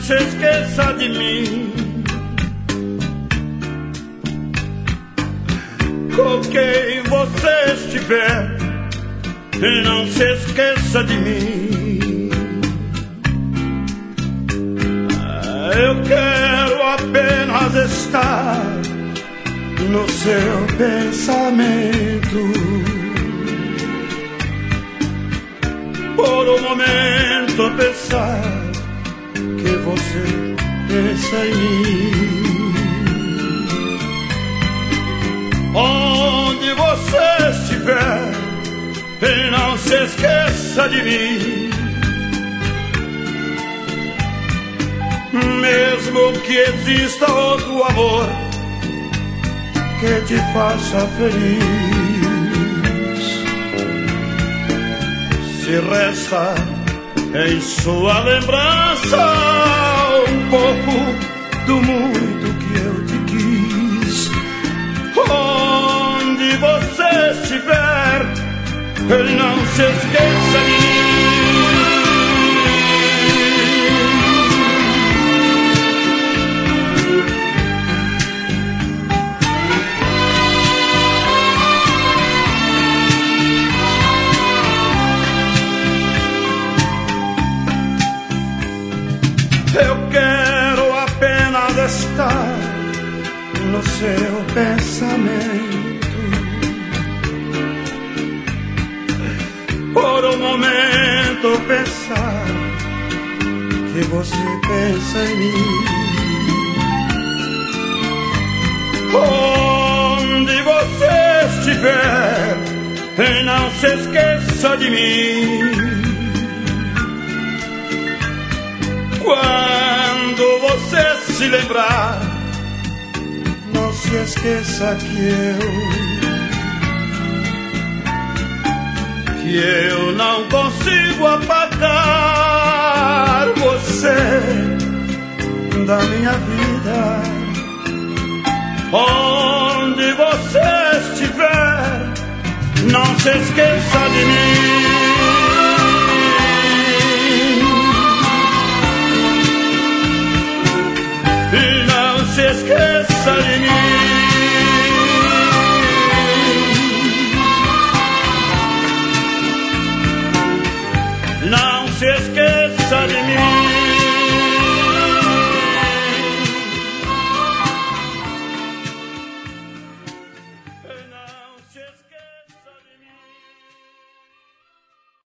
se esqueça de mim. Com quem você estiver, não se esqueça de mim. Eu quero apenas estar no seu pensamento. Por um momento pensar que você pensa em mim. Onde você estiver, não se esqueça de mim. Mesmo que exista outro amor que te faça feliz, se resta em sua lembrança um pouco do muito que eu te quis. Onde você estiver, não se esqueça de mim. Eu quero apenas estar no seu pensamento. Por um momento pensar que você pensa em mim. Onde você estiver, não se esqueça de mim. Quando você se lembrar, não se esqueça que eu não consigo apagar você da minha vida. Onde você estiver, não se esqueça de mim. E não se esqueça de mim.